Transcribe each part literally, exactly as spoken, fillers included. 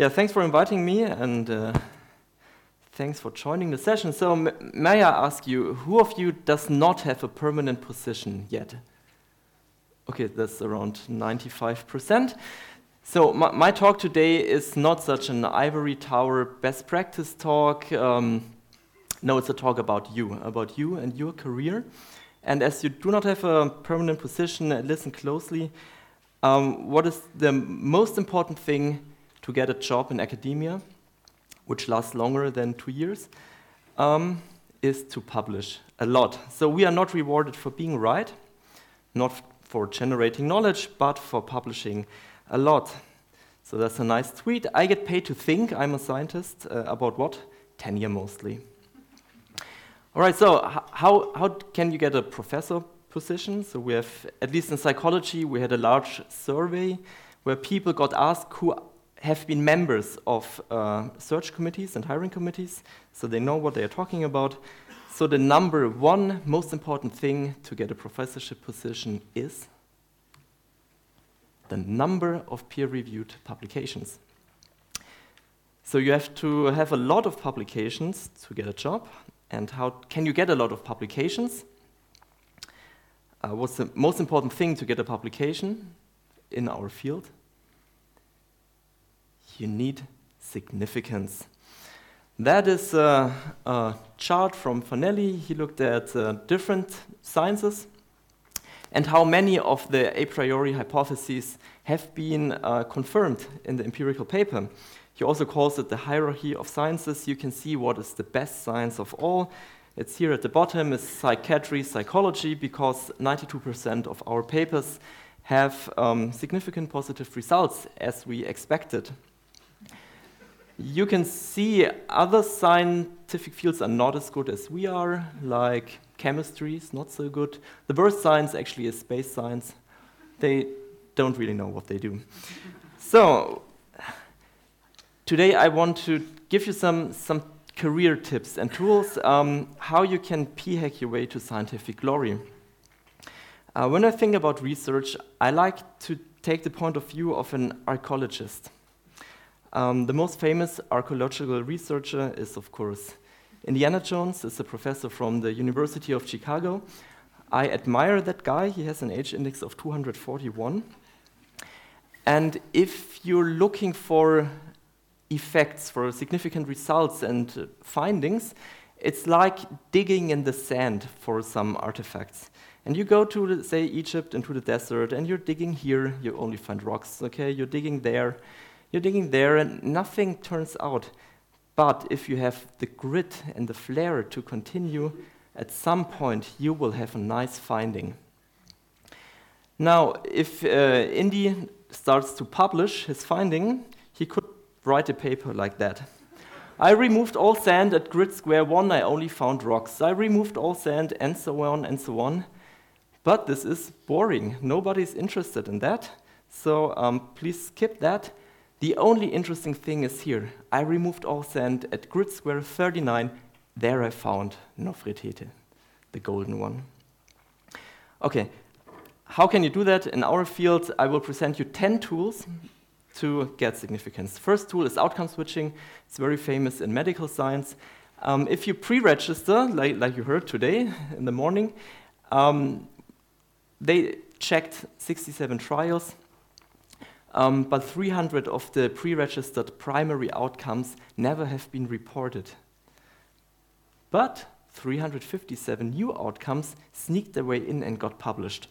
Yeah, thanks for inviting me, and uh, thanks for joining the session. So, m may I ask you, who of you does not have a permanent position yet? Okay, that's around ninety-five percent. So, my, my talk today is not such an ivory tower best practice talk. Um, no, it's a talk about you, about you and your career. And as you do not have a permanent position, uh, listen closely. Um, what is the most important thing to get a job in academia, which lasts longer than two years, um, is to publish a lot. So we are not rewarded for being right, not for generating knowledge, but for publishing a lot. So that's a nice tweet. I get paid to think. I'm a scientist. Uh, about what? Tenure mostly. All right, so how, how can you get a professor position? So we have, at least in psychology, we had a large survey where people got asked who have been members of uh, search committees and hiring committees, so they know what they are talking about. So the number one most important thing to get a professorship position is the number of peer-reviewed publications. So you have to have a lot of publications to get a job. And how can you get a lot of publications? Uh, what's the most important thing to get a publication in our field? You need significance. That is a, a chart from Fanelli. He looked at uh, different sciences and how many of the a priori hypotheses have been uh, confirmed in the empirical paper. He also calls it the hierarchy of sciences. You can see what is the best science of all. It's here at the bottom, is psychiatry, psychology, because ninety-two percent of our papers have um, significant positive results, as we expected. You can see other scientific fields are not as good as we are, like chemistry is not so good. The worst science actually is space science. They don't really know what they do. So, today I want to give you some, some career tips and tools, um, how you can p-hack your way to scientific glory. Uh, when I think about research, I like to take the point of view of an archaeologist. Um, the most famous archaeological researcher is, of course, Indiana Jones. Is a professor from the University of Chicago. I admire that guy. He has an age index of two hundred forty-one. And if you're looking for effects, for significant results and uh, findings, it's like digging in the sand for some artifacts. And you go to, the, say, Egypt and to the desert, and you're digging here, you only find rocks, okay? You're digging there, you're digging there, and nothing turns out. But if you have the grit and the flair to continue, at some point you will have a nice finding. Now, if uh, Indy starts to publish his finding, he could write a paper like that. I removed all sand at grid square one, I only found rocks. I removed all sand, and so on and so on. But this is boring. Nobody's interested in that. So um, please skip that. The only interesting thing is here. I removed all sand at grid square thirty-nine. There I found Nofretete, the golden one. Okay, how can you do that? In our field, I will present you ten tools to get significance. First tool is outcome switching. It's very famous in medical science. Um, if you pre-register, like, like you heard today in the morning, um, they checked sixty-seven trials, um, but three hundred of the pre-registered primary outcomes never have been reported. But three hundred fifty-seven new outcomes sneaked their way in and got published.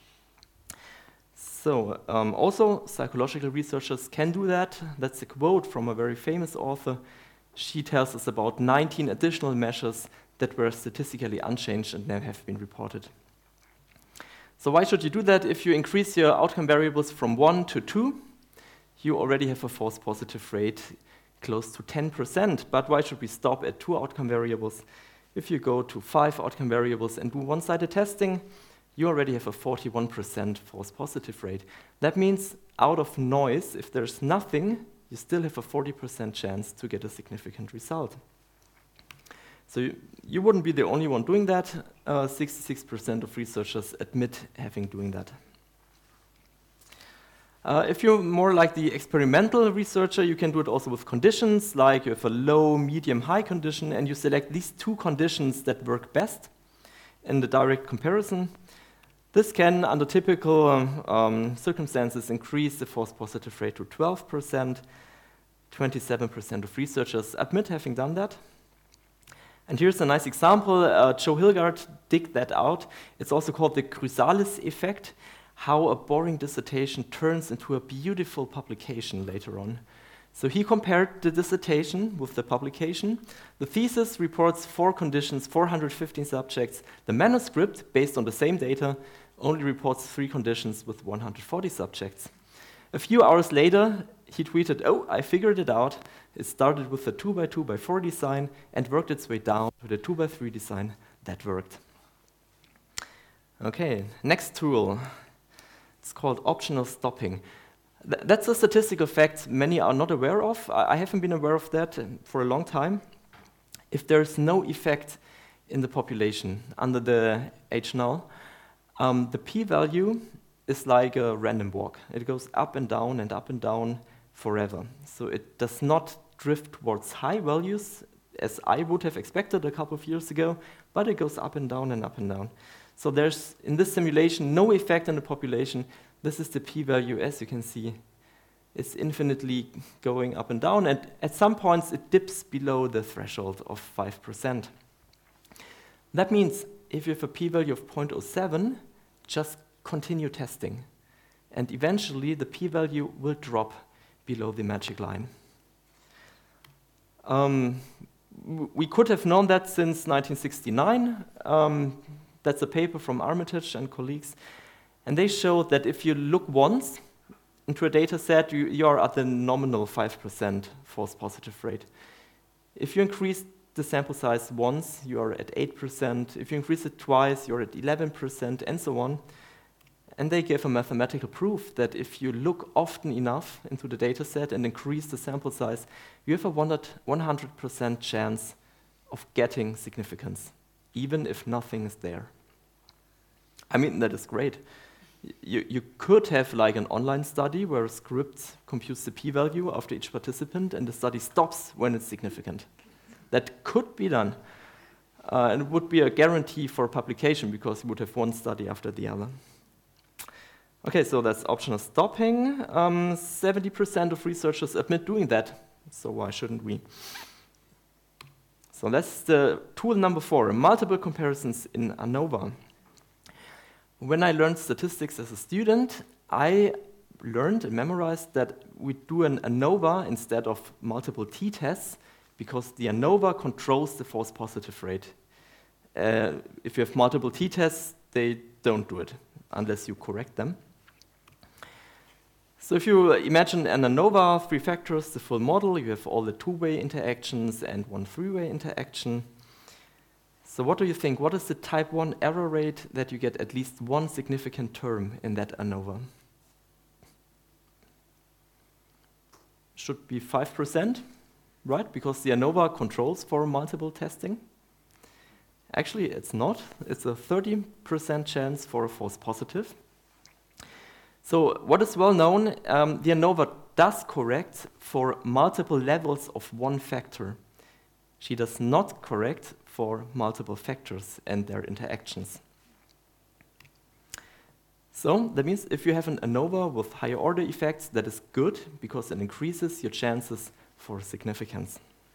So, um, also, psychological researchers can do that. That's a quote from a very famous author. She tells us about nineteen additional measures that were statistically unchanged and never have been reported. So why should you do that? If you increase your outcome variables from one to two, you already have a false positive rate close to ten percent. But why should we stop at two outcome variables? If you go to five outcome variables and do one-sided testing, you already have a forty-one percent false positive rate. That means out of noise, if there's nothing, you still have a forty percent chance to get a significant result. So you, you wouldn't be the only one doing that. Uh, sixty-six percent of researchers admit having doing that. Uh, if you're more like the experimental researcher, you can do it also with conditions, like you have a low, medium, high condition, and you select these two conditions that work best in the direct comparison. This can, under typical um, um, circumstances, increase the false positive rate to twelve percent. twenty-seven percent of researchers admit having done that. And here's a nice example. Uh, Joe Hilgard digged that out. It's also called the chrysalis effect, how a boring dissertation turns into a beautiful publication later on. So he compared the dissertation with the publication. The thesis reports four conditions, four hundred fifteen subjects. The manuscript, based on the same data, only reports three conditions with one hundred forty subjects. A few hours later, he tweeted, "Oh, I figured it out. It started with the two by two by four design and worked its way down to the two by three design that worked." Okay, next tool. It's called optional stopping. Th that's a statistical fact many are not aware of. I, I haven't been aware of that for a long time. If there's no effect in the population under the H null, um, the p-value is like a random walk. It goes up and down and up and down forever. So it does not drift towards high values, as I would have expected a couple of years ago, but it goes up and down and up and down. So there's, in this simulation, no effect on the population. This is the p-value, as you can see. It's infinitely going up and down, and at some points it dips below the threshold of five percent. That means if you have a p-value of zero point zero seven, just continue testing, and eventually the p-value will drop below the magic line. Um, we could have known that since nineteen sixty-nine. Um, that's a paper from Armitage and colleagues, and they showed that if you look once into a data set, you, you are at the nominal five percent false positive rate. If you increase the sample size once, you are at eight percent. If you increase it twice, you're at eleven percent, and so on. And they gave a mathematical proof that if you look often enough into the data set and increase the sample size, you have a one hundred percent chance of getting significance, even if nothing is there. I mean, that is great. You, you could have like an online study where a script computes the p-value after each participant and the study stops when it's significant. That could be done. Uh, and it would be a guarantee for publication because you would have one study after the other. Okay, so that's optional stopping. Um, seventy percent of researchers admit doing that, so why shouldn't we? So that's the tool number four, multiple comparisons in ANOVA. When I learned statistics as a student, I learned and memorized that we do an ANOVA instead of multiple t-tests because the ANOVA controls the false positive rate. Uh, if you have multiple t-tests, they don't do it unless you correct them. So if you imagine an ANOVA, three factors, the full model, you have all the two-way interactions and one three-way interaction. So what do you think? What is the type one error rate that you get at least one significant term in that ANOVA? Should be five percent, right? Because the ANOVA controls for multiple testing. Actually, it's not. It's a thirty percent chance for a false positive. So what is well known, um, the ANOVA does correct for multiple levels of one factor. She does not correct for multiple factors and their interactions. So that means if you have an ANOVA with higher order effects, that is good because it increases your chances for significance.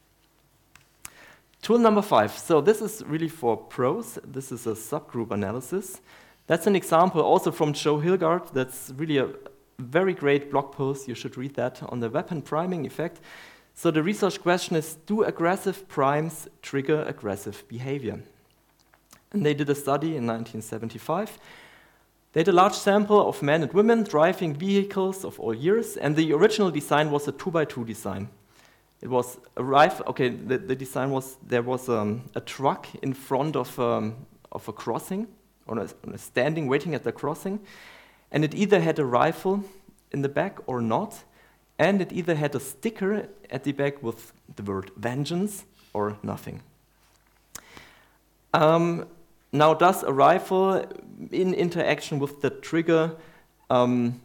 Tool number five. So this is really for pros. This is a subgroup analysis. That's an example also from Joe Hilgard. That's really a very great blog post. You should read that on the weapon priming effect. So the research question is, do aggressive primes trigger aggressive behavior? And they did a study in nineteen seventy-five. They had a large sample of men and women driving vehicles of all years, and the original design was a two by two design. It was a rifle, okay, the, the design was, there was um, a truck in front of, um, of a crossing, on a, on a standing waiting at the crossing, and it either had a rifle in the back or not, and it either had a sticker at the back with the word vengeance or nothing. Um, now, does a rifle in interaction with the trigger um,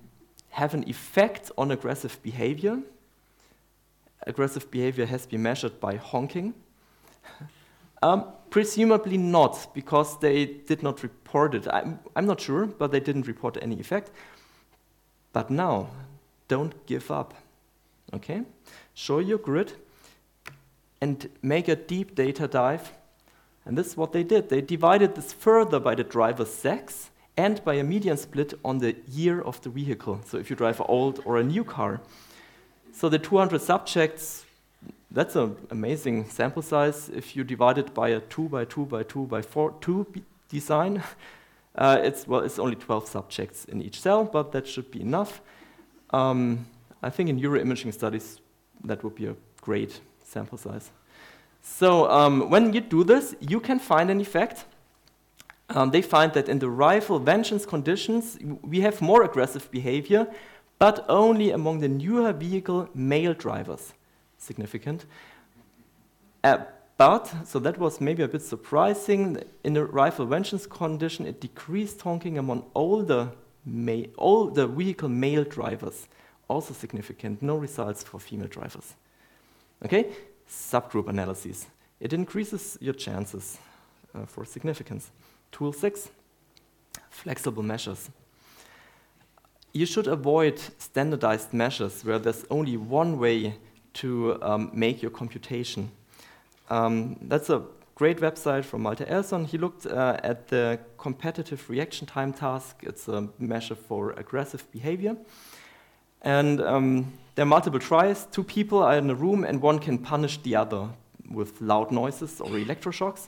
have an effect on aggressive behavior. Aggressive behavior has been measured by honking. um, presumably not, because they did not report it. I'm, I'm not sure, but they didn't report any effect. But now, don't give up, okay? Show your grid and make a deep data dive. And this is what they did. They divided this further by the driver's sex and by a median split on the year of the vehicle. So if you drive an old or a new car. So the two hundred subjects, that's an amazing sample size. If you divide it by a two by two by two by four, two design, uh, it's, well, it's only twelve subjects in each cell, but that should be enough. Um, I think in neuroimaging studies, that would be a great sample size. So um, when you do this, you can find an effect. Um, they find that in the rifle vengeance conditions, we have more aggressive behavior, but only among the newer vehicle male drivers. Significant. Uh, but, so that was maybe a bit surprising, in the rifle vengeance condition, it decreased honking among older, ma older vehicle male drivers. Also significant, no results for female drivers. Okay? Subgroup analyses. It increases your chances uh, for significance. Tool six, flexible measures. You should avoid standardized measures where there's only one way to um, make your computation. Um, that's a great website from Malte Elson. He looked uh, at the competitive reaction time task. It's a measure for aggressive behavior. And um, there are multiple tries. Two people are in a room and one can punish the other with loud noises or electroshocks.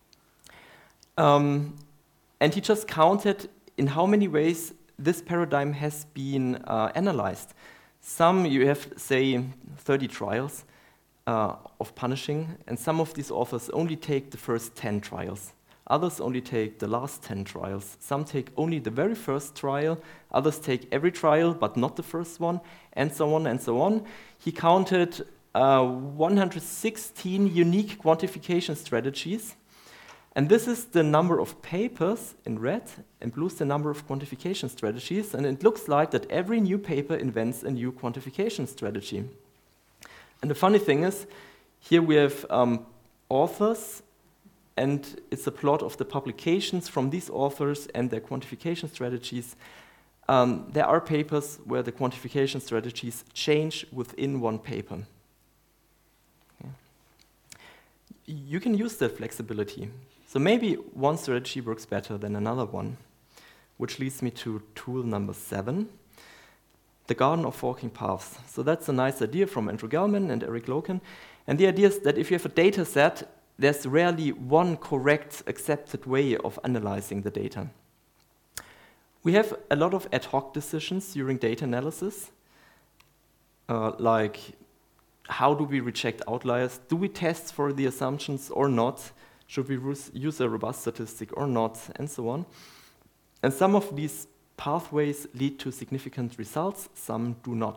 Um, and he just counted in how many ways this paradigm has been uh, analyzed. Some, you have, say, thirty trials uh, of punishing, and some of these authors only take the first ten trials. Others only take the last ten trials. Some take only the very first trial. Others take every trial, but not the first one, and so on and so on. He counted uh, one hundred sixteen unique quantification strategies. And this is the number of papers in red, and blue is the number of quantification strategies. And it looks like that every new paper invents a new quantification strategy. And the funny thing is, here we have um, authors, and it's a plot of the publications from these authors and their quantification strategies. Um, there are papers where the quantification strategies change within one paper. Okay. You can use that flexibility. So maybe one strategy works better than another one, which leads me to tool number seven, the garden of forking paths. So that's a nice idea from Andrew Gellman and Eric Loken. And the idea is that if you have a data set, there's rarely one correct, accepted way of analyzing the data. We have a lot of ad hoc decisions during data analysis, uh, like how do we reject outliers? Do we test for the assumptions or not? Should we use a robust statistic or not? And so on. And some of these pathways lead to significant results, some do not.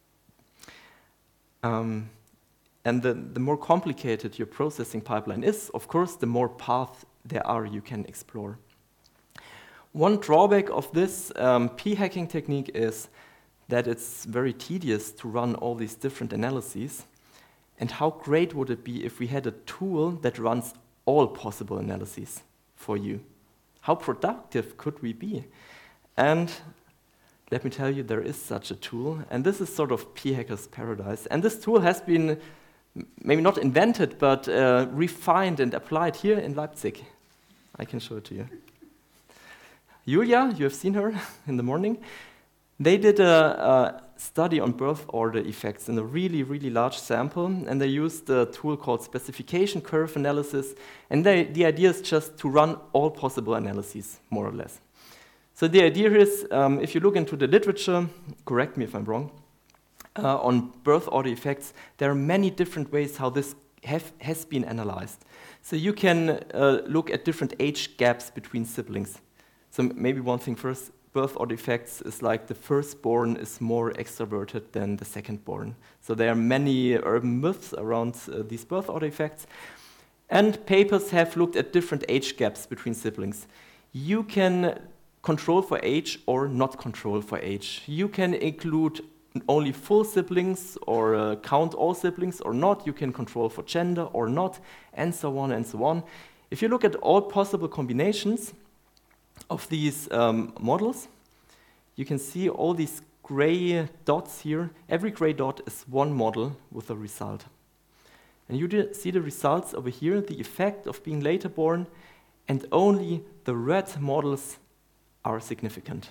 Um, And the, the more complicated your processing pipeline is, of course, the more paths there are you can explore. One drawback of this um, p-hacking technique is that it's very tedious to run all these different analyses. And how great would it be if we had a tool that runs all possible analyses for you? How productive could we be? And let me tell you, there is such a tool. And this is sort of p-hacker's paradise. And this tool has been maybe not invented, but uh, refined and applied here in Leipzig. I can show it to you. Julia, you have seen her in the morning. They did a, a study on birth order effects in a really, really large sample, and they used a tool called specification curve analysis, and they, the idea is just to run all possible analyses, more or less. So the idea is, um, if you look into the literature, correct me if I'm wrong, uh, on birth order effects, there are many different ways how this have, has been analyzed. So you can uh, look at different age gaps between siblings. So maybe one thing first, birth order effects is like the firstborn is more extroverted than the secondborn. So there are many urban myths around uh, these birth order effects. And papers have looked at different age gaps between siblings. You can control for age or not control for age. You can include only full siblings or uh, count all siblings or not. You can control for gender or not, and so on and so on. If you look at all possible combinations of these um, models, you can see all these gray dots here. Every gray dot is one model with a result. And you see the results over here, the effect of being later born, and only the red models are significant.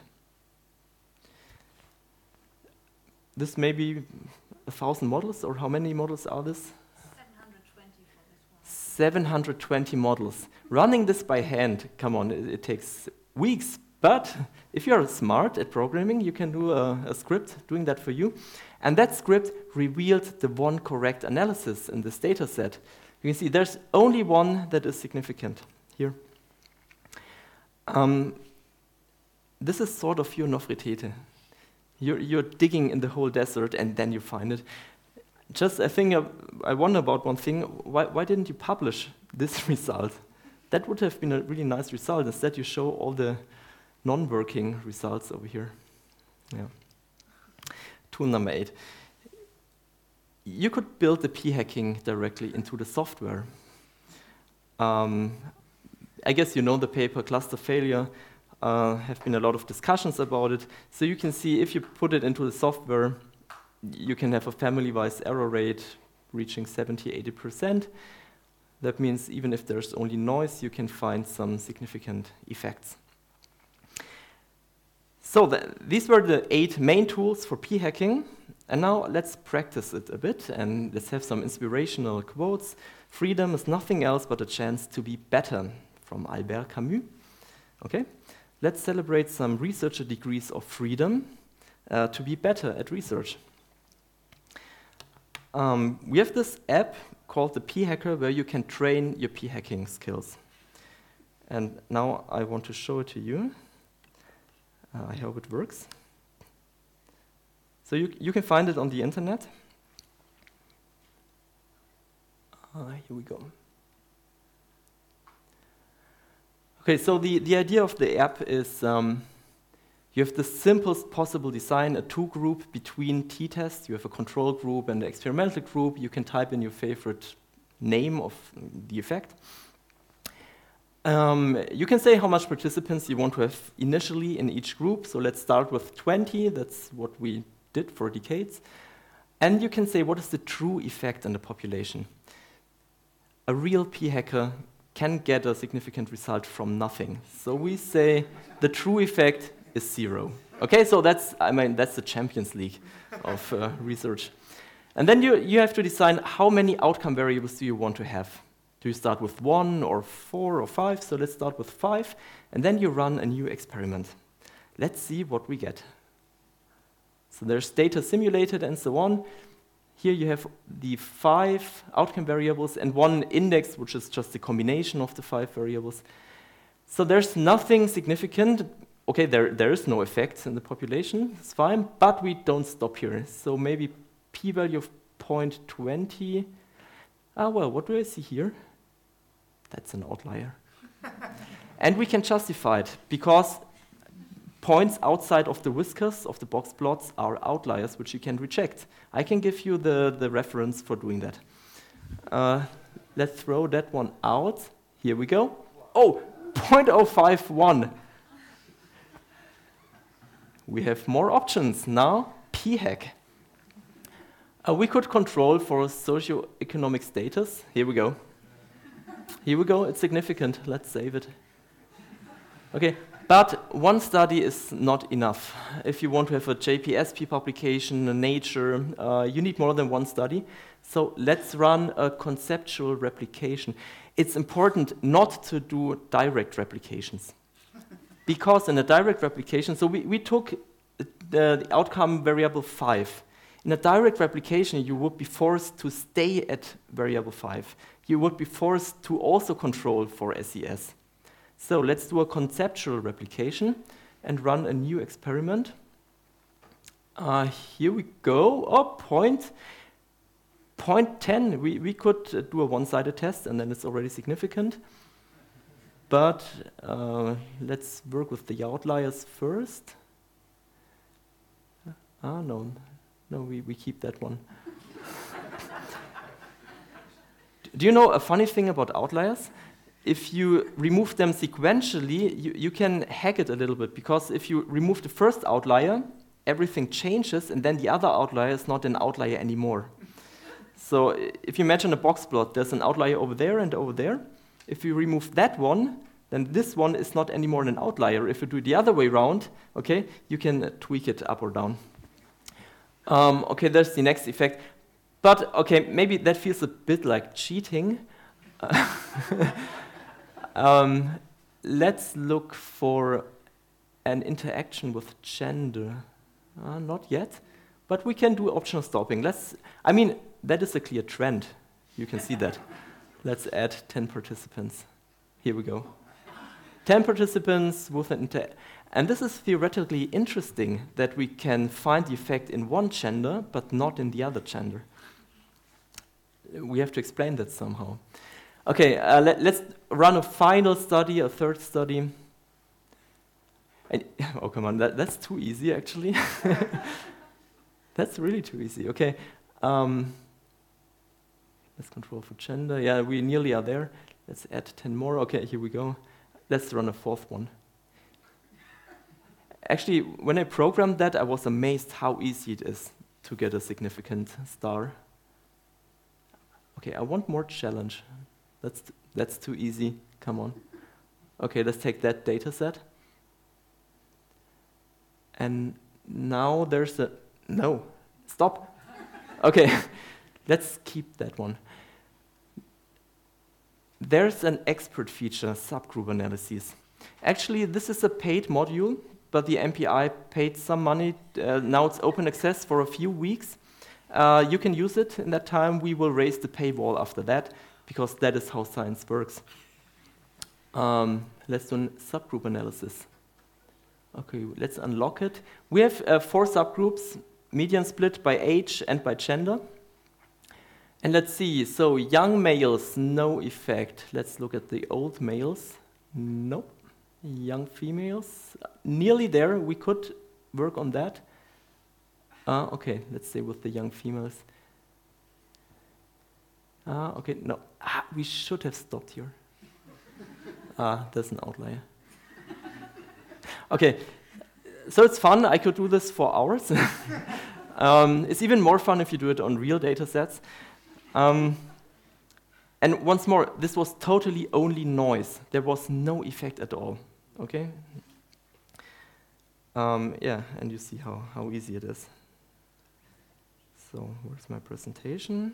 This may be a thousand models, or how many models are this? seven hundred twenty for this one. seven hundred twenty models. Running this by hand, come on, it, it takes weeks. But if you're smart at programming, you can do a, a script doing that for you. And that script revealed the one correct analysis in this data set. You can see there's only one that is significant here. Um, this is sort of your Nofretete. You're, you're digging in the whole desert and then you find it. Just I think I, I wonder about one thing. Why, why didn't you publish this result? That would have been a really nice result. Instead, you show all the non-working results over here. Yeah. Tool number eight. You could build the p-hacking directly into the software. Um, I guess you know the paper, Cluster Failure. Uh, have been a lot of discussions about it. So you can see if you put it into the software, you can have a family-wise error rate reaching seventy, eighty percent. That means even if there's only noise, you can find some significant effects. So the, these were the eight main tools for p-hacking. And now let's practice it a bit and let's have some inspirational quotes. Freedom is nothing else but a chance to be better, from Albert Camus. Okay, let's celebrate some researcher degrees of freedom uh, to be better at research. Um, we have this app called the P-Hacker where you can train your p-hacking skills. And now I want to show it to you. Uh, I hope it works. So you, you can find it on the internet. Uh, here we go. Okay, so the, the idea of the app is um, you have the simplest possible design, a two-group between t-tests. You have a control group and an experimental group. You can type in your favorite name of the effect. Um, you can say how much participants you want to have initially in each group. So let's start with twenty. That's what we did for decades. And you can say what is the true effect in the population. A real p-hacker can get a significant result from nothing. So we say the true effect is zero. Okay, so that's, I mean, that's the Champions League of uh, research. And then you, you have to decide how many outcome variables do you want to have. Do you start with one or four or five? So let's start with five. And then you run a new experiment. Let's see what we get. So there's data simulated and so on. Here you have the five outcome variables and one index, which is just the combination of the five variables. So there's nothing significant. Okay, there, there is no effect in the population, it's fine, but we don't stop here. So maybe p-value of zero point two zero. Ah, well, what do I see here? That's an outlier. And we can justify it, because points outside of the whiskers of the box plots are outliers, which you can reject. I can give you the, the reference for doing that. Uh, let's throw that one out. Here we go. Oh, zero point zero five one. We have more options now. P-hack. Uh, we could control for socioeconomic status. Here we go. Here we go. It's significant. Let's save it. Okay. But one study is not enough. If you want to have a J P S P publication, a Nature, uh, you need more than one study. So let's run a conceptual replication. It's important not to do direct replications. Because in a direct replication, so we, we took the, the outcome variable five. In a direct replication, you would be forced to stay at variable five. You would be forced to also control for S E S. So let's do a conceptual replication and run a new experiment. Uh, here we go. Oh, point, point ten. We, we could uh, do a one-sided test, and then it's already significant. but uh, let's work with the outliers first. Ah, no, no, we, we keep that one. Do you know a funny thing about outliers? If you remove them sequentially, you, you can hack it a little bit, because if you remove the first outlier, everything changes, and then the other outlier is not an outlier anymore. So if you imagine a box plot, there's an outlier over there and over there. If you remove that one, then this one is not anymore an outlier. If you do it the other way around, okay, you can uh, tweak it up or down. Um, okay, there's the next effect. But, okay, maybe that feels a bit like cheating. um, let's look for an interaction with gender. Uh, not yet, but we can do optional stopping. Let's, I mean, that is a clear trend. You can see that. Let's add ten participants. Here we go. ten participants with an inter... And this is theoretically interesting, that we can find the effect in one gender, but not in the other gender. We have to explain that somehow. Okay, uh, let, let's run a final study, a third study. And, oh, come on, that, that's too easy, actually. That's really too easy. Okay. Um, let's control for gender. Yeah, we nearly are there. Let's add ten more. Okay, here we go. Let's run a fourth one. Actually, when I programmed that, I was amazed how easy it is to get a significant star. Okay, I want more challenge. That's, t that's too easy. Come on. Okay, let's take that data set. And now there's a... No, stop. Okay, let's keep that one. There's an expert feature, subgroup analyses. Actually, this is a paid module, but the M P I paid some money. Uh, now it's open access for a few weeks. Uh, you can use it in that time. We will raise the paywall after that, because that is how science works. Um, let's do a subgroup analysis. Okay, let's unlock it. We have uh, four subgroups, median split by age and by gender. And let's see, so young males, no effect. Let's look at the old males. Nope. Young females, nearly there. We could work on that. Uh, okay, let's stay with the young females. Ah, uh, okay, no. Ah, we should have stopped here. Ah, there's an outlier. Okay, so it's fun. I could do this for hours. um, it's even more fun if you do it on real data sets. Um, and once more, this was totally only noise. There was no effect at all. Okay? Um, yeah, and you see how, how easy it is. So where's my presentation?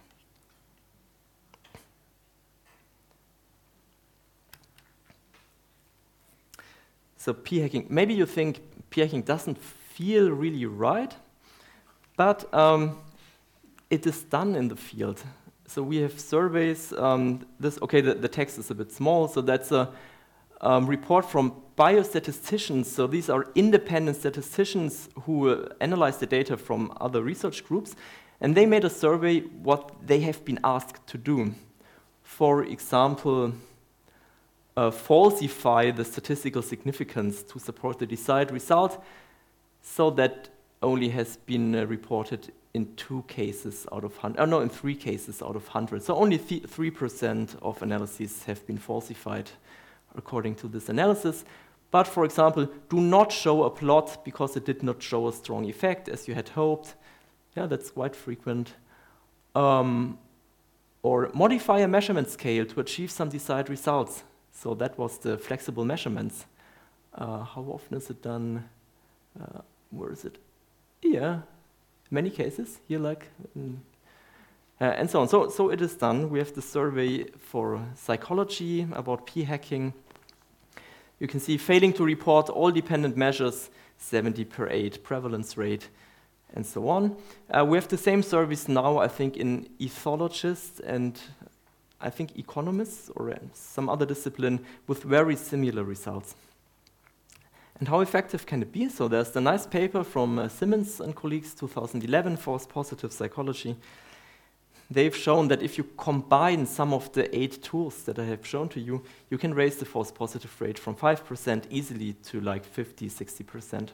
So p-hacking, maybe you think p-hacking doesn't feel really right, but um, it is done in the field. So we have surveys. Um, this okay, the, the text is a bit small, so that's a um, report from biostatisticians. So these are independent statisticians who uh, analyze the data from other research groups, and they made a survey what they have been asked to do. For example, uh, falsify the statistical significance to support the desired result. So that only has been uh, reported in two cases out of hundred. Oh no, in three cases out of hundred. So only three percent of analyses have been falsified according to this analysis. But for example, do not show a plot because it did not show a strong effect as you had hoped. Yeah, that's quite frequent. Um, or modify a measurement scale to achieve some desired results. So that was the flexible measurements. Uh, how often is it done? Uh, where is it? Yeah, many cases here, like, um, uh, and so on. So, so it is done. We have the survey for psychology about p-hacking. You can see failing to report all dependent measures, seventy per eight prevalence rate, and so on. Uh, we have the same surveys now, I think, in ethologists and I think economists or uh, some other discipline with very similar results. And how effective can it be? So there's the nice paper from uh, Simmons and colleagues, two thousand eleven, False Positive Psychology. they've shown that if you combine some of the eight tools that I have shown to you, you can raise the false positive rate from five percent easily to like fifty, sixty percent.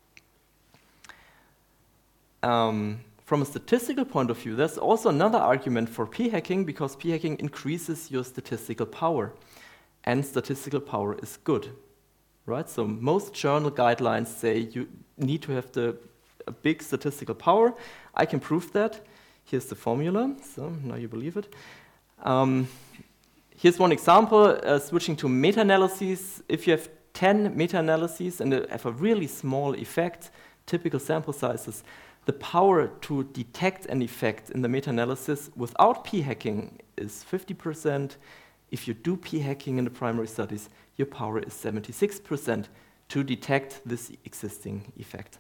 Um, from a statistical point of view, there's also another argument for p-hacking, because p-hacking increases your statistical power, and statistical power is good, right? So most journal guidelines say you need to have the a big statistical power. I can prove that. Here's the formula, so now you believe it. Um, here's one example, uh, switching to meta-analyses. If you have ten meta-analyses and they have a really small effect, typical sample sizes, the power to detect an effect in the meta-analysis without p-hacking is fifty percent. If you do p-hacking in the primary studies, your power is seventy-six percent to detect this existing effect.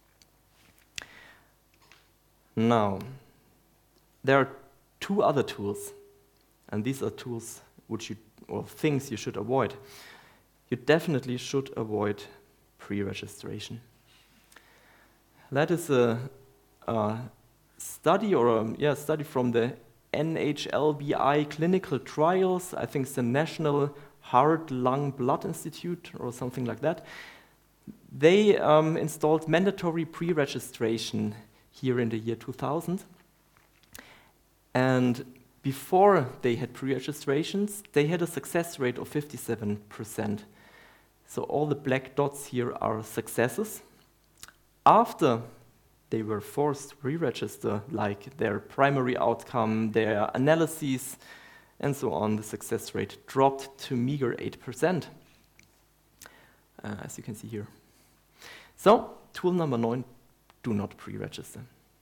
Now, there are two other tools, and these are tools which you, or things you should avoid. You definitely should avoid pre-registration. That is a, a study, or a yeah, study from the N H L B I clinical trials. I think it's the National Heart, Lung, Blood Institute, or something like that. They um, installed mandatory pre-registration here in the year two thousand. And before they had pre-registrations, they had a success rate of fifty-seven percent. So all the black dots here are successes. After they were forced to re-register, like their primary outcome, their analyses, and so on, the success rate dropped to meager eight percent, uh, as you can see here. So, tool number nine, do not pre-register.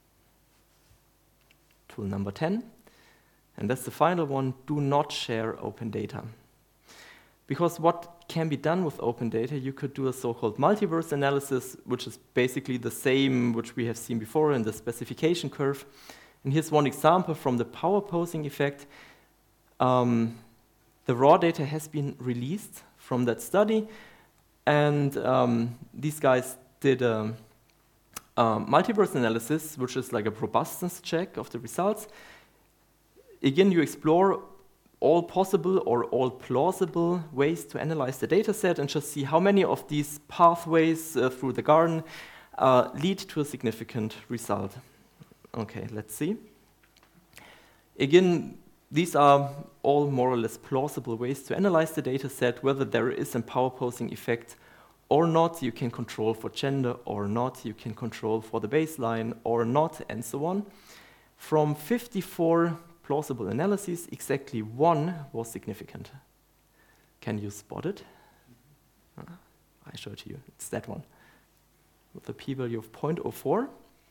Tool number ten, and that's the final one, do not share open data. Because what can be done with open data, you could do a so-called multiverse analysis, which is basically the same which we have seen before in the specification curve. And here's one example from the power posing effect. Um, the raw data has been released from that study, and um, these guys did a Um, multiverse analysis, which is like a robustness check of the results. Again, you explore all possible or all plausible ways to analyze the data set and just see how many of these pathways uh, through the garden uh, lead to a significant result. Okay, let's see. Again, these are all more or less plausible ways to analyze the data set, whether there is a power posing effect or not, you can control for gender, or not, you can control for the baseline, or not, and so on. From fifty-four plausible analyses, exactly one was significant. Can you spot it? Uh, I show it to you, it's that one, with a p-value of zero point zero four.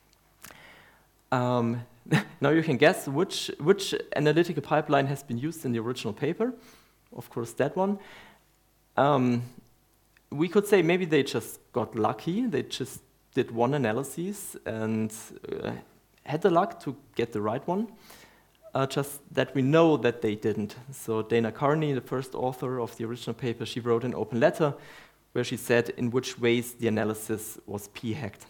Um, now you can guess which, which analytical pipeline has been used in the original paper. Of course, that one. Um, We could say maybe they just got lucky. They just did one analysis and uh, had the luck to get the right one. Uh, just that we know that they didn't. So Dana Carney, the first author of the original paper, she wrote an open letter where she said in which ways the analysis was p-hacked.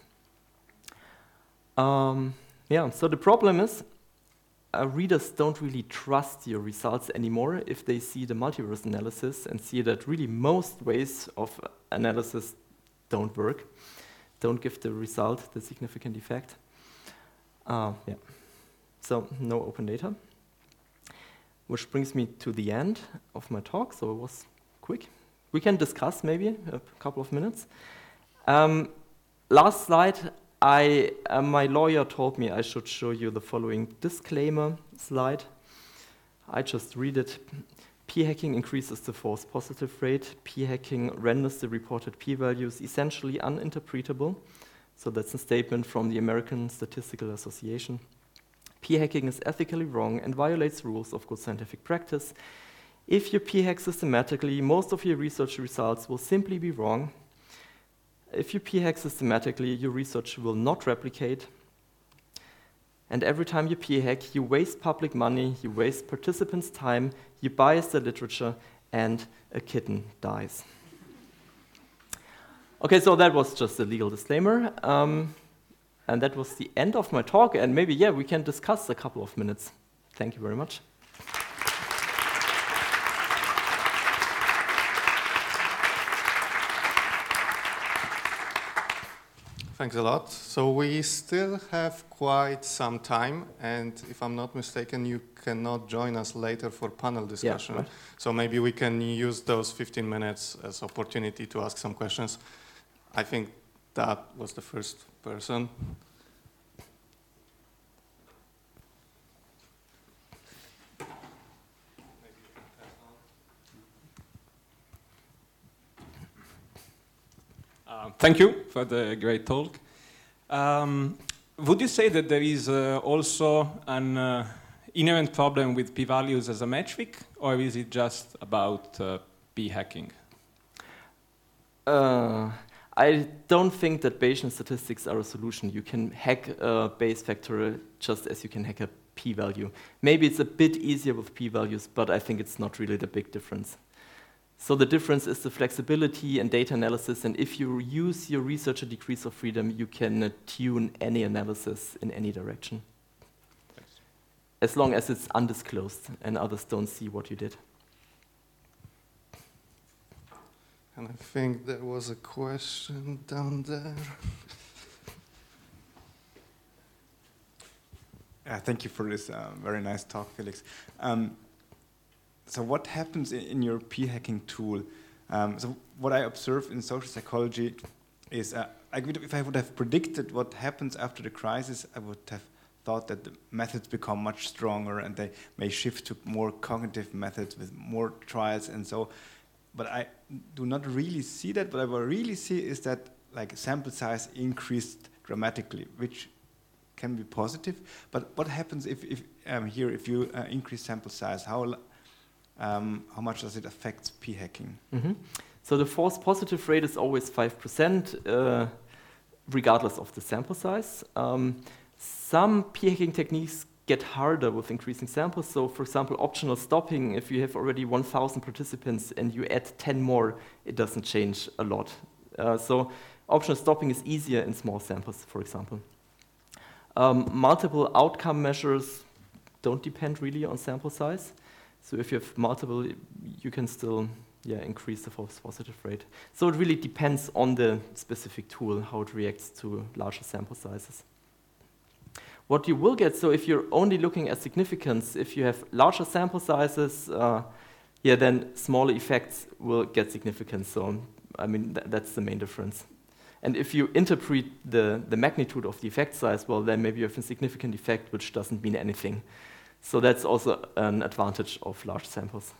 Um, yeah, so the problem is Uh, readers don't really trust your results anymore if they see the multiverse analysis and see that really most ways of analysis don't work, don't give the result the significant effect. Uh, yeah. So no open data. Which brings me to the end of my talk, so it was quick. We can discuss maybe a couple of minutes. Um, last slide. I, uh, my lawyer told me I should show you the following disclaimer slide. I just read it. P-hacking increases the false positive rate. P-hacking renders the reported p-values essentially uninterpretable. So that's a statement from the American Statistical Association. P-hacking is ethically wrong and violates rules of good scientific practice. If you p-hack systematically, most of your research results will simply be wrong. If you p-hack systematically, your research will not replicate. And every time you p-hack, you waste public money, you waste participants' time, you bias the literature, and a kitten dies. Okay, so that was just a legal disclaimer. Um, and that was the end of my talk. And maybe, yeah, we can discuss a couple of minutes. Thank you very much. Thanks a lot. So we still have quite some time, and if I'm not mistaken, you cannot join us later for panel discussion. Yeah, right. So maybe we can use those fifteen minutes as opportunity to ask some questions. I think that was the first person. Uh, thank you for the great talk. Um, would you say that there is uh, also an uh, inherent problem with p-values as a metric, or is it just about uh, p-hacking? Uh, I don't think that Bayesian statistics are a solution. You can hack a Bayes factorial just as you can hack a p-value. Maybe it's a bit easier with p-values, but I think it's not really the big difference. So the difference is the flexibility and data analysis, and if you use your researcher degrees of freedom, you can uh, tune any analysis in any direction. Thanks. As long as it's undisclosed and others don't see what you did. And I think there was a question down there. Uh, thank you for this uh, very nice talk, Felix. Um, So what happens in, in your p-hacking tool? Um, so what I observe in social psychology is, uh, I would, if I would have predicted what happens after the crisis, I would have thought that the methods become much stronger and they may shift to more cognitive methods with more trials and so. But I do not really see that. What I really see is that like sample size increased dramatically, which can be positive. But what happens if, if um, here, if you uh, increase sample size, how Um, how much does it affect p-hacking? Mm-hmm. So the false positive rate is always five percent, uh, regardless of the sample size. Um, some p-hacking techniques get harder with increasing samples. So for example, optional stopping, if you have already one thousand participants and you add ten more, it doesn't change a lot. Uh, so optional stopping is easier in small samples, for example. Um, multiple outcome measures don't depend really on sample size. So if you have multiple, you can still yeah, increase the false positive rate. So it really depends on the specific tool, how it reacts to larger sample sizes. What you will get, so if you're only looking at significance, if you have larger sample sizes, uh, yeah, then smaller effects will get significance. So, I mean, th that's the main difference. And if you interpret the, the magnitude of the effect size, well, then maybe you have a significant effect, which doesn't mean anything. So that's also an advantage of large samples.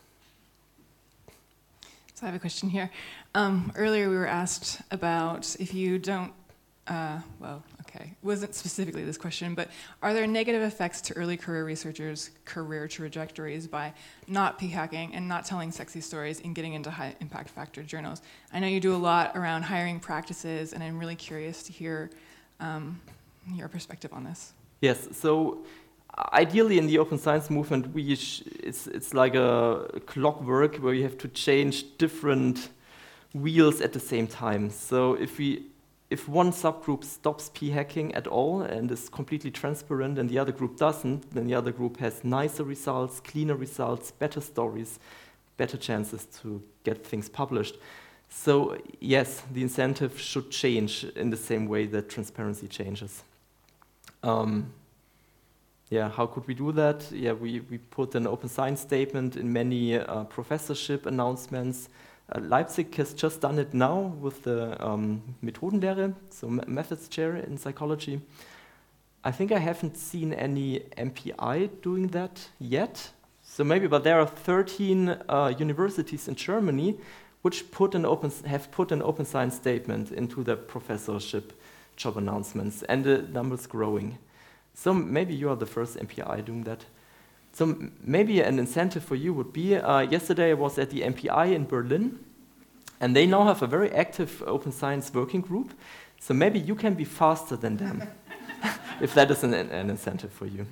So I have a question here. Um, earlier we were asked about if you don't, uh, well, okay, it wasn't specifically this question, but are there negative effects to early career researchers' career trajectories by not p-hacking and not telling sexy stories and getting into high impact factor journals? I know you do a lot around hiring practices, and I'm really curious to hear um, your perspective on this. Yes, so ideally in the open science movement, we sh it's, it's like a clockwork where you have to change different wheels at the same time. So if we If one subgroup stops p-hacking at all and is completely transparent and the other group doesn't, then the other group has nicer results, cleaner results, better stories, better chances to get things published. So yes, the incentive should change in the same way that transparency changes. Um, yeah, how could we do that? Yeah, we, we put an open science statement in many uh, professorship announcements. Uh, Leipzig has just done it now with the um, Methodenlehre, so methods chair in psychology. I think I haven't seen any M P I doing that yet. So maybe, but there are thirteen uh, universities in Germany which put an open, have put an open science statement into their professorship job announcements, and the number's growing. So maybe you are the first M P I doing that. So m maybe an incentive for you would be, uh, yesterday I was at the M P I in Berlin, and they now have a very active open science working group, so maybe you can be faster than them, if that is an, an incentive for you.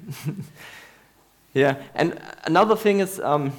Yeah, and another thing is, um,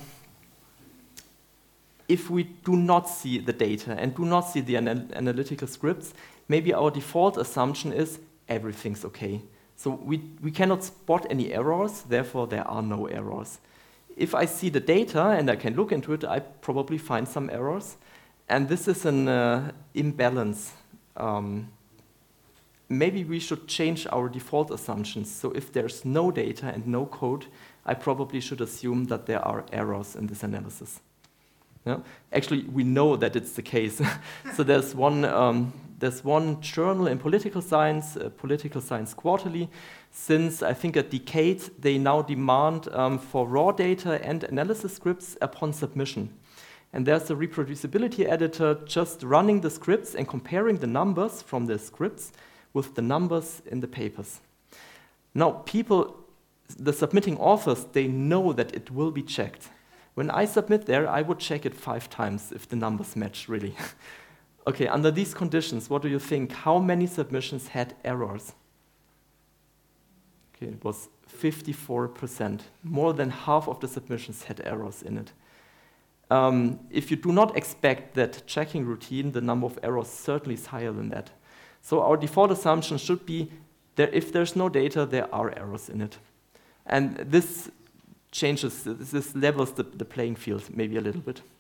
if we do not see the data and do not see the anal analytical scripts, maybe our default assumption is everything's okay. So we, we cannot spot any errors, therefore there are no errors. If I see the data and I can look into it, I probably find some errors. And this is an uh, imbalance. Um, maybe we should change our default assumptions. So if there's no data and no code, I probably should assume that there are errors in this analysis. Yeah? Actually, we know that it's the case. So there's one, um, there's one journal in political science, uh, Political Science Quarterly. Since, I think, a decade, they now demand um, for raw data and analysis scripts upon submission. And there's a reproducibility editor just running the scripts and comparing the numbers from the scripts with the numbers in the papers. Now, people, the submitting authors, they know that it will be checked. When I submit there, I would check it five times if the numbers match, really. Okay, under these conditions, what do you think? How many submissions had errors? Okay, it was fifty-four percent. More than half of the submissions had errors in it. Um, if you do not expect that checking routine, the number of errors certainly is higher than that. So our default assumption should be that if there's no data, there are errors in it. And this changes, this levels the, the playing field maybe a little bit.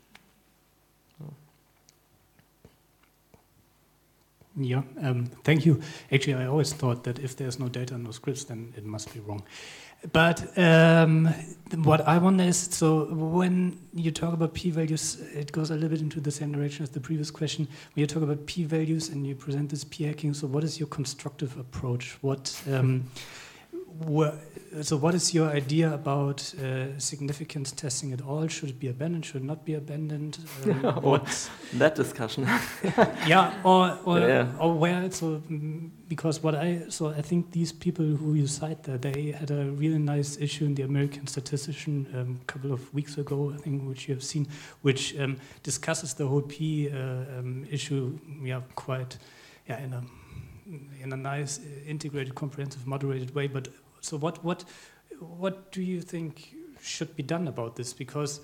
Yeah, um, thank you. Actually, I always thought that if there's no data, no scripts, then it must be wrong. But um, what I wonder is, so when you talk about p-values, it goes a little bit into the same direction as the previous question. When you talk about p-values and you present this p-hacking, so what is your constructive approach? What, um, wha- so what is your idea about uh, significance testing at all? Should it be abandoned? Should it not be abandoned? Um, what? That discussion. Yeah, or or, yeah. or where? So mm, because what I so I think these people who you cite there, they had a really nice issue in the American Statistician um, a couple of weeks ago, I think, which you have seen, which um, discusses the whole P uh, um, issue, yeah, quite, yeah, in a in a nice, uh, integrated, comprehensive, moderated way. But so what what what do you think should be done about this? Because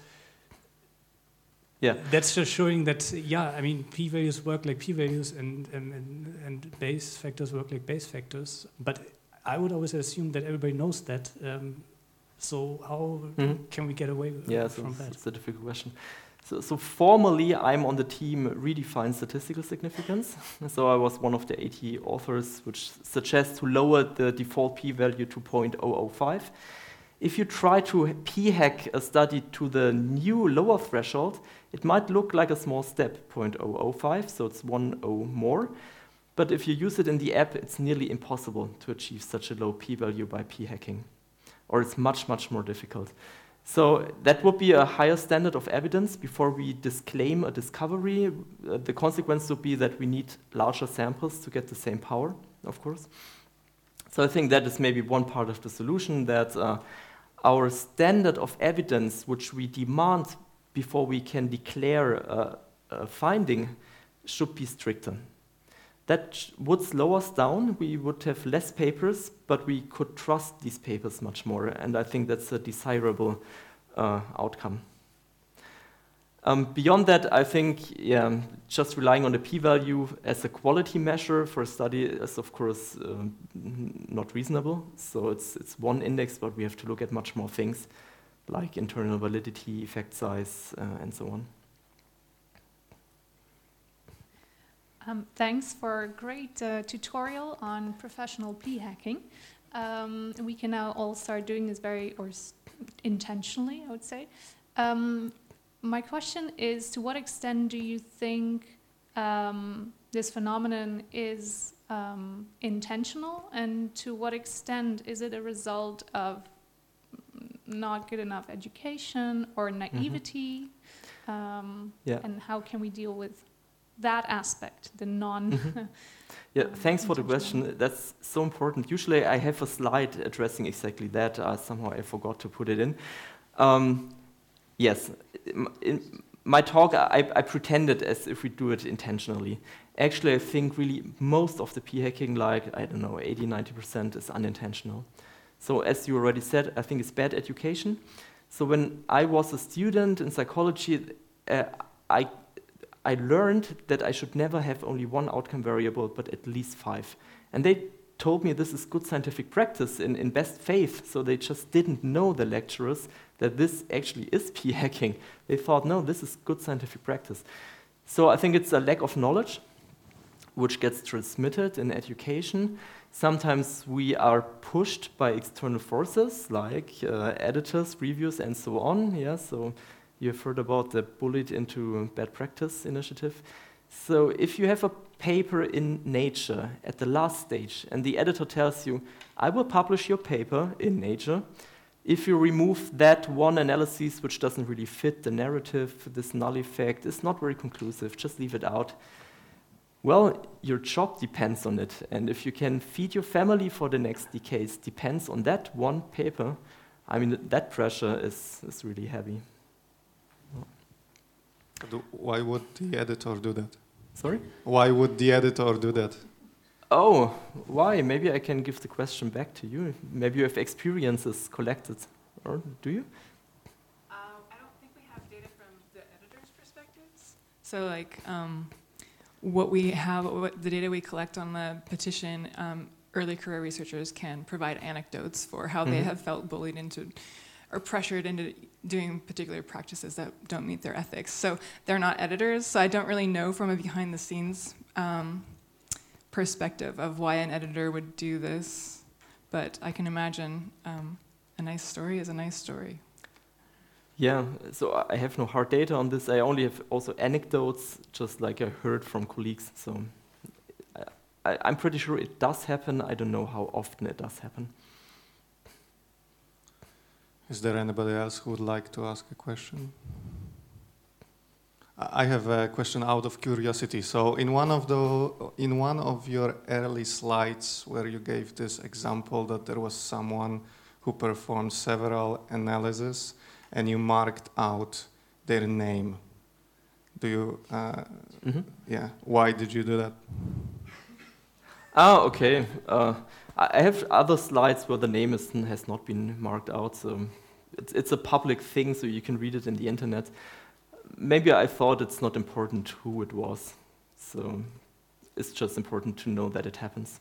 yeah, that's just showing that, yeah, I mean, p-values work like p-values and, and, and, and base factors work like base factors. But I would always assume that everybody knows that. Um, so how Mhm. can we get away yeah, so from it's, that? it's a difficult question. So, so formally, I'm on the team Redefine Statistical Significance. So I was one of the eighty authors which suggests to lower the default p-value to zero point zero zero five. If you try to p-hack a study to the new lower threshold, it might look like a small step, zero point zero zero five, so it's one zero more. But if you use it in the app, it's nearly impossible to achieve such a low p-value by p-hacking. Or it's much, much more difficult. So that would be a higher standard of evidence before we disclaim a discovery. Uh, the consequence would be that we need larger samples to get the same power, of course. So I think that is maybe one part of the solution, that uh, our standard of evidence, which we demand before we can declare a, a finding, should be stricter. That sh- would slow us down. We would have less papers, but we could trust these papers much more, and I think that's a desirable uh, outcome. Um, beyond that, I think yeah, just relying on the p-value as a quality measure for a study is, of course, um, not reasonable. So it's it's one index, but we have to look at much more things, like internal validity, effect size, uh, and so on. Um, thanks for a great uh, tutorial on professional p-hacking. Um, we can now all start doing this very, or s- intentionally, I would say. Um, my question is, to what extent do you think um, this phenomenon is um, intentional, and to what extent is it a result of not good enough education or naivety? Mm-hmm. Um, yeah. And how can we deal with that aspect, the non... Mm-hmm. Yeah, um, thanks for the intentional. question. That's so important. Usually I have a slide addressing exactly that. Uh, somehow I forgot to put it in. Um, yes, in, in my talk I, I pretended as if we do it intentionally. Actually, I think really most of the p-hacking, like, I don't know, eighty, ninety percent is unintentional. So as you already said, I think it's bad education. So when I was a student in psychology, uh, I I learned that I should never have only one outcome variable, but at least five. And they told me this is good scientific practice in, in best faith, so they just didn't know, the lecturers, that this actually is p-hacking. They thought, no, this is good scientific practice. So I think it's a lack of knowledge which gets transmitted in education. Sometimes we are pushed by external forces like uh, editors, reviews, and so on. Yeah, so you've heard about the Bullied into Bad Practice initiative. So if you have a paper in Nature at the last stage and the editor tells you, I will publish your paper in Nature if you remove that one analysis which doesn't really fit the narrative, this null effect is not very conclusive, just leave it out. Well, your job depends on it, and if you can feed your family for the next decades depends on that one paper, I mean, that pressure is, is really heavy. Do, why would the editor do that? Sorry? Why would the editor do that? Oh, why? Maybe I can give the question back to you. Maybe you have experiences collected, or do you? Um, I don't think we have data from the editor's perspectives. So, like, um, what we have, what the data we collect on the petition, um, early career researchers can provide anecdotes for how mm-hmm. they have felt bullied into or pressured into doing particular practices that don't meet their ethics. So they're not editors, so I don't really know from a behind-the-scenes um, perspective of why an editor would do this, but I can imagine um, a nice story is a nice story. Yeah, so I have no hard data on this. I only have also anecdotes, just like I heard from colleagues. So I, I'm pretty sure it does happen. I don't know how often it does happen. Is there anybody else who would like to ask a question? I have a question out of curiosity. So in one of the in one of your early slides where you gave this example that there was someone who performed several analyses and you marked out their name. Do you uh, mm-hmm. yeah, why did you do that? Ah, okay. Uh, I have other slides where the name is, has not been marked out, so it's, it's a public thing, so you can read it in the internet. Maybe I thought it's not important who it was, so it's just important to know that it happens.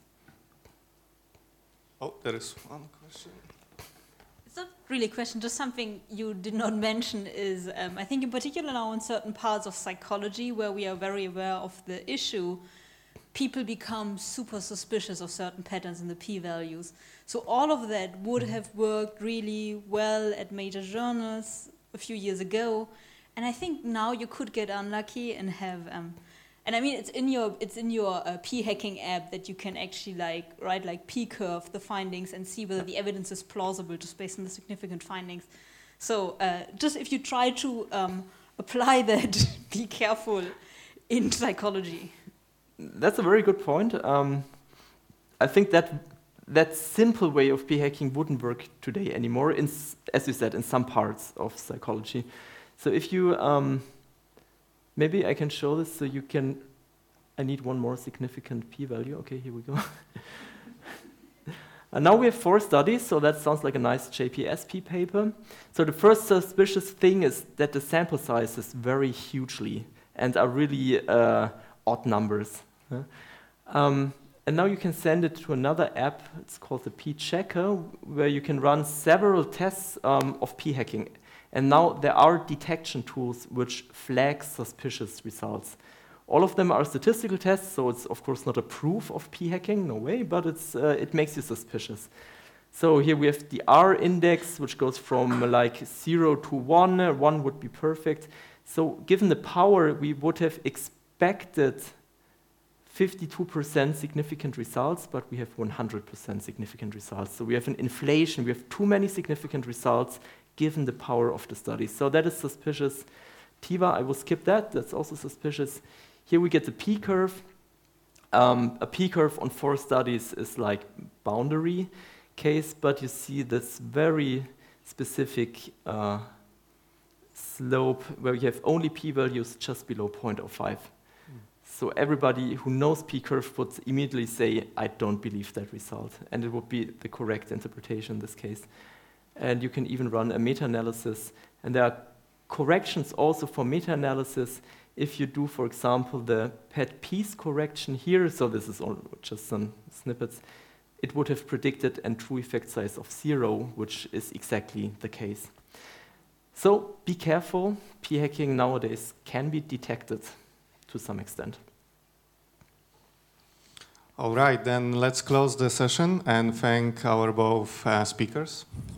Oh, there is one question. It's not really a question, just something you did not mention is, um, I think in particular now in certain parts of psychology where we are very aware of the issue, people become super suspicious of certain patterns in the p-values. So all of that would have worked really well at major journals a few years ago. And I think now you could get unlucky and have, um, and I mean, it's in your it's in your uh, p-hacking app that you can actually like write like p-curve the findings and see whether the evidence is plausible just based on the significant findings. So uh, just if you try to um, apply that, be careful in psychology. That's a very good point. Um, I think that that simple way of p-hacking wouldn't work today anymore, in, as you said, in some parts of psychology. So if you, um, maybe I can show this so you can, I need one more significant p-value. Okay, here we go. And now we have four studies, so that sounds like a nice J P S P paper. So the first suspicious thing is that the sample sizes vary hugely and are really uh, odd numbers. Huh? Um, and now you can send it to another app, it's called the p-checker, where you can run several tests um, of p-hacking. And now there are detection tools which flag suspicious results. All of them are statistical tests, so it's of course not a proof of p-hacking, no way, but it's, uh, it makes you suspicious. So here we have the R index, which goes from uh, like zero to one, uh, one would be perfect. So given the power, we would have expected fifty-two percent significant results, but we have one hundred percent significant results. So we have an inflation, we have too many significant results given the power of the study. So that is suspicious. TIVA, I will skip that, that's also suspicious. Here we get the p-curve. Um, a p-curve on four studies is like boundary case, but you see this very specific uh, slope where you have only p-values just below zero point zero five. Mm. So everybody who knows p-curve would immediately say, I don't believe that result. And it would be the correct interpretation in this case. And you can even run a meta-analysis. And there are corrections also for meta-analysis. If you do, for example, the pet piece correction here, so this is all just some snippets, it would have predicted a true effect size of zero, which is exactly the case. So be careful, p-hacking nowadays can be detected to some extent. All right, then let's close the session and thank our both uh, speakers.